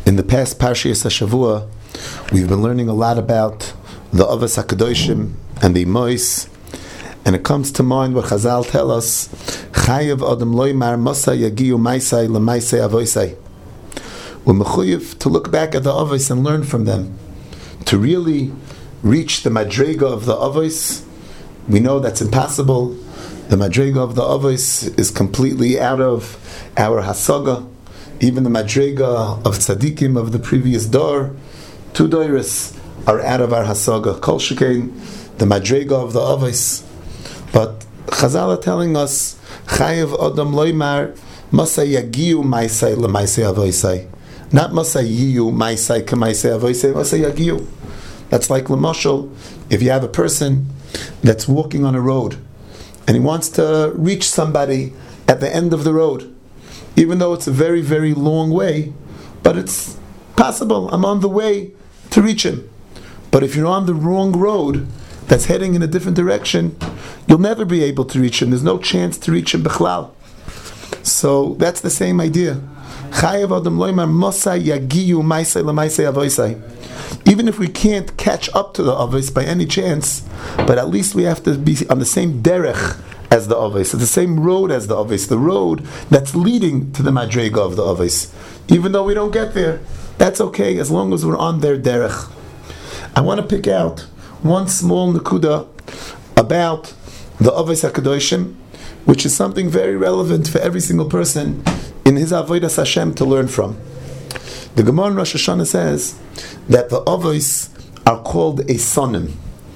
In the past Parshiyas HaShavua, we've been learning a lot about the Avos HaKadoshim and the Mois, and it comes to mind what Chazal tell us, Chayav Adam Loymar Masa Yagiyu Maisai Lemaisei Avoisai. We're mechuyev to look back at the Avos and learn from them. To really reach the Madrega of the Avos, we know that's impossible. The Madrega of the Avos is completely out of our Hasaga. Even the Madrega of Tzadikim of the previous Dor, 2 Doiris, are out of our Hasaga. Kol Shekain, the Madrega of the Avos. But Chazal are telling us, Chayav Adam Loymar Masa Yagiyu Maisai Lemaisei Avoisai. Not Masa Yiyu Maisai Kamaisei Avoisai, Masa Yagiyu. That's like Lamashal, if you have a person that's walking on a road and he wants to reach somebody at the end of the road, even though it's a very, very long way, but it's possible, I'm on the way to reach him. But if you're on the wrong road that's heading in a different direction, you'll never be able to reach him. There's no chance to reach him b'chlal. So that's the same idea. Even if we can't catch up to the Avos by any chance, but at least we have to be on the same derech as the Avos, the same road as the Avos, the road that's leading to the Madrega of the Avos. Even though we don't get there, that's okay, as long as we're on their derech. I want to pick out one small nekuda about the Avos HaKadoshim, which is something very relevant for every single person in his Avodas Hashem to learn from. The Gemara in Rosh Hashanah says that the Avos are called Eisonim.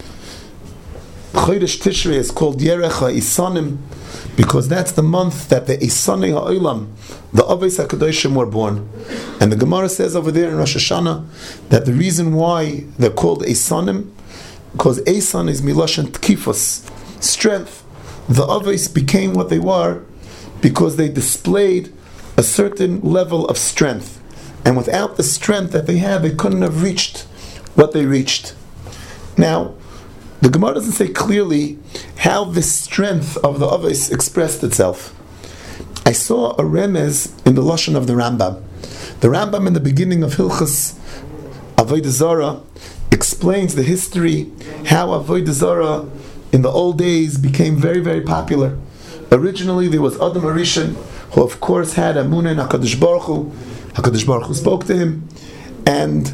Chodesh Tishrei is called Yerech HaEisonim because that's the month that the Eisonei HaOlam, the Avos HaKadoshim, were born. And the Gemara says over there in Rosh Hashanah that the reason why they're called Eisonim, because Eison is Miloshen Tkifos, strength. The Avos became what they were because they displayed a certain level of strength. And without the strength that they had, they couldn't have reached what they reached. Now, the Gemara doesn't say clearly how this strength of the Avos expressed itself. I saw a remez in the Lashon of the Rambam. The Rambam in the beginning of Hilchos Avodah Zarah explains the history, how Avodah Zarah in the old days became very, very popular. Originally there was Adam HaRishon, who of course had Amunah in HaKadosh Baruch Hu. HaKadosh Baruch Hu spoke to him, and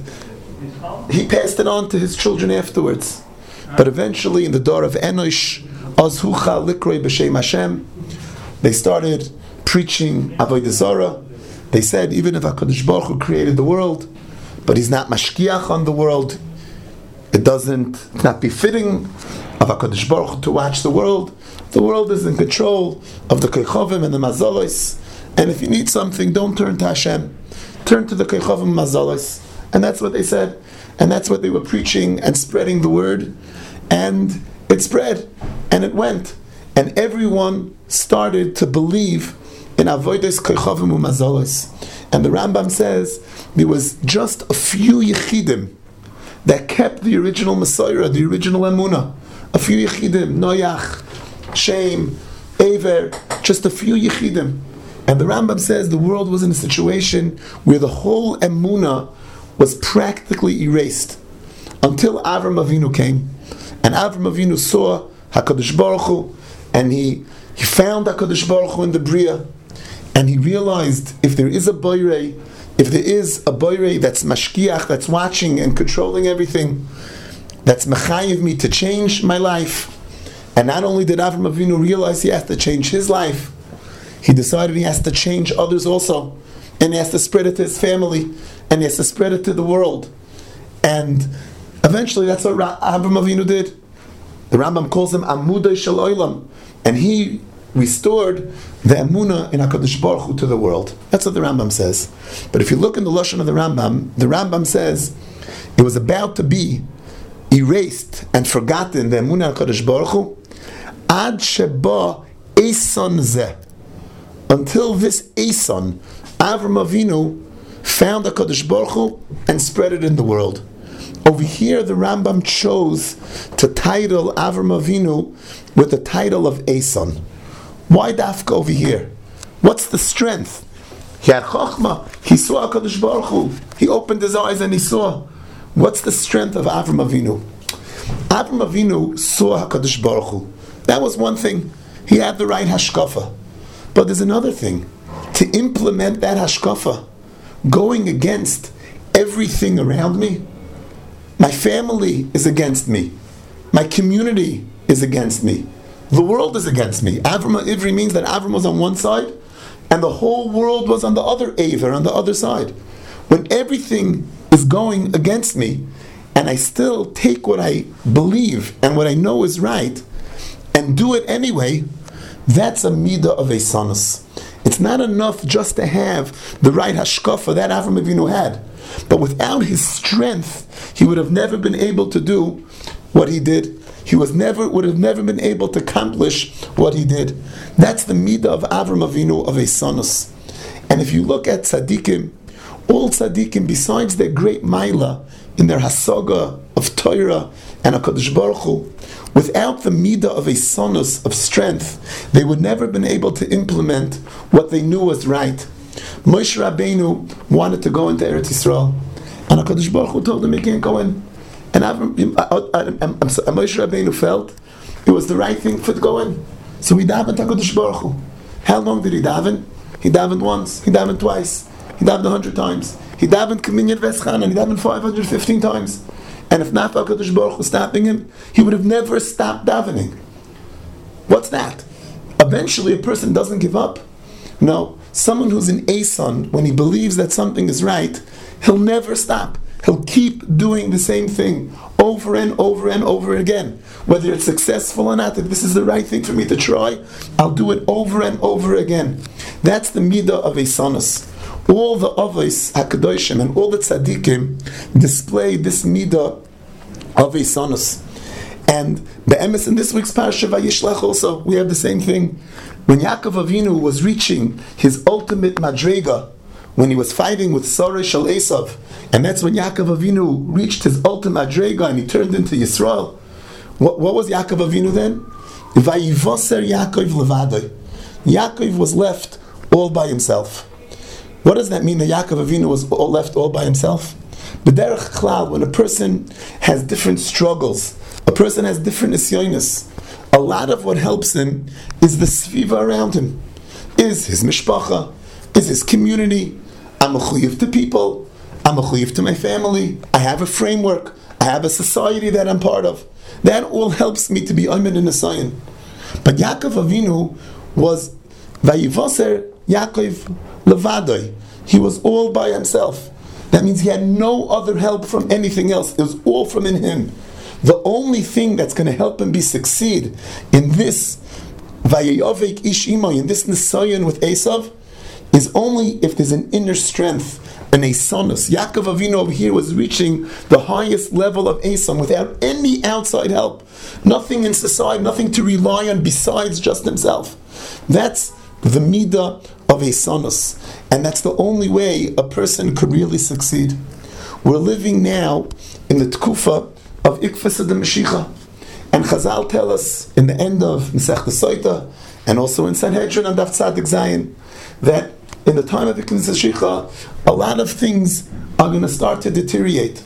he passed it on to his children afterwards. But eventually in the door of Enosh, Az Hucha Likroi B'Shem Hashem, they started preaching Avodah Zarah. They said, even if HaKadosh Baruch Hu created the world, but He's not mashkiach on the world, it's not befitting of HaKadosh Baruch Hu to watch the world. The world is in control of the Kechovim and the Mazalos. And if you need something, don't turn to Hashem. Turn to the Kechovim and Mazalos. And that's what they said. And that's what they were preaching and spreading the word. And it spread. And it went. And everyone started to believe in Avodas Kechovim and Mazalos. And the Rambam says there was just a few Yechidim that kept the original Messiah, the original Emunah. A few Yechidim, Noach, Shem, Aver, just a few Yechidim. And the Rambam says the world was in a situation where the whole Emunah was practically erased until Avram Avinu came. And Avram Avinu saw HaKadosh Baruch Hu, and he found HaKadosh Baruch Hu in the Bria, and he realized if there is a Boirei, if there is a Boirei that's mashkiach, that's watching and controlling everything, that's mechayiv me to change my life. And not only did Avram Avinu realize he has to change his life, he decided he has to change others also. And he has to spread it to his family. And he has to spread it to the world. And eventually that's what Avram Avinu did. The Rambam calls him Amudai Shel Olam. And he restored the Emunah in HaKadosh Baruch Hu to the world. That's what the Rambam says. But if you look in the Lashon of the Rambam says it was about to be erased and forgotten, the Emunah HaKadosh Baruch Hu, Ad Sheba Eison Zeh. Until this Eison, Avram Avinu found HaKadosh Baruch Hu and spread it in the world. Over here, the Rambam chose to title Avram Avinu with the title of Eison. Why dafka over here? What's the strength? He had Chochmah. He saw HaKadosh Baruch Hu. He opened his eyes and he saw. What's the strength of Avram Avinu? Avram Avinu saw HaKadosh Baruch Hu. That was one thing. He had the right hashkafa. But there's another thing. To implement that hashkafa, going against everything around me, my family is against me. My community is against me. The world is against me. Avram Ivri means that Avram was on one side and the whole world was on the other Aver, on the other side. When everything is going against me and I still take what I believe and what I know is right and do it anyway, that's a midah of Eisanus. It's not enough just to have the right hashkafa that Avram Avinu had. But without his strength, he would have never been able to do what he did. He would have never been able to accomplish what he did. That's the midah of Avram Avinu of Eisanus. And if you look at tzaddikim, all tzaddikim, besides their great maila in their hasaga of Torah and HaKadosh Baruch Hu, without the midah of Eisanus, of strength, they would never have been able to implement what they knew was right. Moshe Rabbeinu wanted to go into Eretz Yisrael, and HaKadosh Baruch Hu told him he can't go in. And Moshe Rabbeinu felt it was the right thing for to go in. So he davened HaKadosh Baruch Hu. How long did he daven? He davened once, he davened twice, he davened 100 times. He davened Kaminyan Veschan, and he davened 515 times. And if not HaKadosh Baruch Hu stopping him, he would have never stopped davening. What's that? Eventually a person doesn't give up. No, someone who's an Eisan, when he believes that something is right, he'll never stop. He'll keep doing the same thing over and over and over again. Whether it's successful or not, if this is the right thing for me to try, I'll do it over and over again. That's the midah of Eisanus. All the Avos HaKadoshim and all the Tzaddikim display this midah of Eisanus. And the emes in this week's Parasha Vayishlach also, we have the same thing. When Yaakov Avinu was reaching his ultimate madrega, when he was fighting with Sarah Shal Esav, and that's when Yaakov Avinu reached his ultimate madrega and he turned into Yisrael. What was Yaakov Avinu then? Vayivoser Yaakov levadoi. Yaakov was left all by himself. What does that mean that Yaakov Avinu was left all by himself? B'derech klal, when a person has different struggles, a person has different nisyonos, a lot of what helps him is the sviva around him, is his mishpacha, is his community. I'm mechuyev to people, I'm mechuyev to my family, I have a framework, I have a society that I'm part of. That all helps me to be omed in a sayin. But Yaakov Avinu was vayivoser Yaakov levadoi. He was all by himself. That means he had no other help from anything else. It was all from in him. The only thing that's going to help him succeed in this vayayovek ish imoy, in this nisayon with Esav, is only if there's an inner strength, an Eisanus. Yaakov Avinu over here was reaching the highest level of Esav without any outside help. Nothing in society, nothing to rely on besides just himself. That's the midah of Eisanus. And that's the only way a person could really succeed. We're living now in the tkufa of Ikfas the Mashiach. And Chazal tell us in the end of Masechta Soita, and also in Sanhedrin and Daf Tzadik Zayin, that in the time of Ikfas Mashiach, a lot of things are going to start to deteriorate.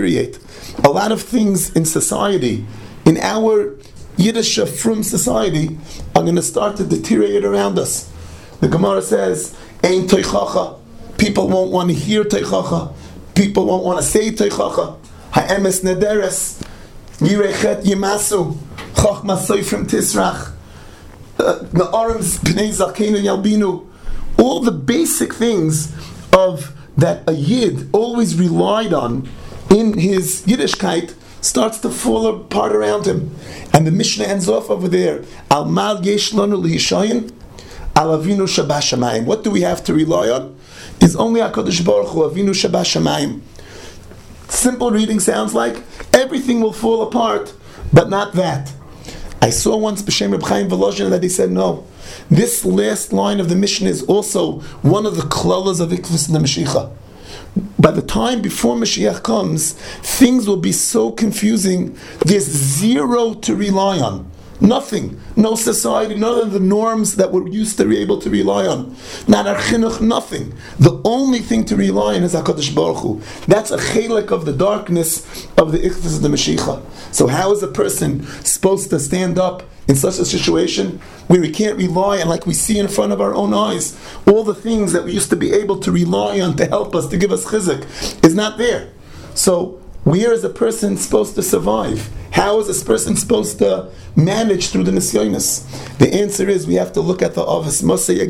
A lot of things in society, in our Yiddish from society, are going to start to deteriorate around us. The Gemara says, Ein teichacha. People won't want to hear teichacha. People won't want to say teichacha. Ha'emes nederes. Yirechet yimasu. Chachma soifrim tisrach. Na'arams b'nei zakenu yalbinu. All the basic things of that a Yid always relied on in his Yiddishkeit starts to fall apart around him. And the Mishnah ends off over there. Al mal yesh lanu lihishayin. Avinu Shabbos Shamayim. What do we have to rely on? Is only HaKadosh Baruch Hu, Avinu Shabbos Shamayim. Simple reading sounds like everything will fall apart, but not that. I saw once B'Shem Reb Chaim Volozhin that he said no. This last line of the Mishnah is also one of the klalas of Ikfas the Mashiach. By the time before Mashiach comes, things will be so confusing. There's zero to rely on. Nothing. No society, none of the norms that we're used to be able to rely on. Not our chinuch, nothing. The only thing to rely on is HaKadosh Baruch Hu. That's a chelik of the darkness of the Ichthus of the Mashiach. So how is a person supposed to stand up in such a situation where we can't rely on, like we see in front of our own eyes, all the things that we used to be able to rely on to help us, to give us chizuk, is not there. So where is a person supposed to survive? How is this person supposed to manage through the nisyonis? The answer is we have to look at the avos.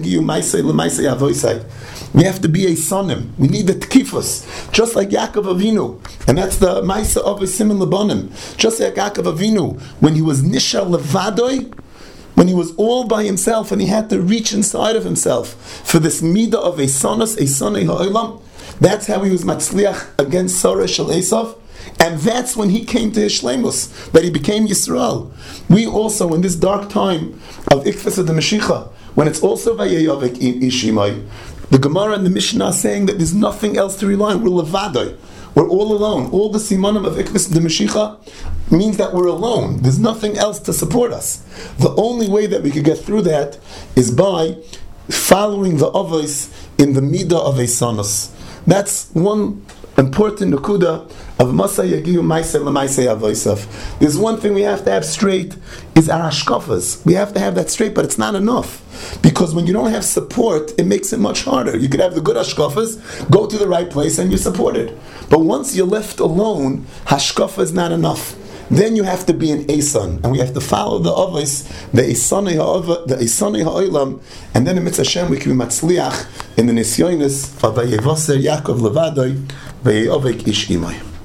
We have to be a sonim. We need the tkifus, just like Yaakov Avinu, and that's the Maisa of Siman Lebanim. Just like Yaakov Avinu, when he was Nisha Levadoi, when he was all by himself and he had to reach inside of himself for this midah of a sonus, a sonei ha'olam. That's how he was matzliach against Sarah Shel Esav. And that's when he came to his shleimus, that he became Yisrael. We also, in this dark time of Ikfas of the Mashiach, when it's also Vayeyavik Ishimai, the Gemara and the Mishnah are saying that there's nothing else to rely on. We're levadai. We're all alone. All the simanim of Ikfas of the Mashiach means that we're alone. There's nothing else to support us. The only way that we could get through that is by following the avos in the midah of a sanos. That's one important nakuda of Masa Yagiyu Maisei L'Maisei Avosav. There's one thing we have to have straight, is our hashkafas. We have to have that straight, but it's not enough. Because when you don't have support, it makes it much harder. You could have the good hashkafas, go to the right place, and you're supported. But once you're left alone, hashkafa is not enough. Then you have to be an Esan, and we have to follow the avos, the Esanei ha'olam, and then in Mitzvah Hashem we can be matzliach in the nisyonis of Vayevaser Yaakov Levadoi, Vayeyavik Ish Imai.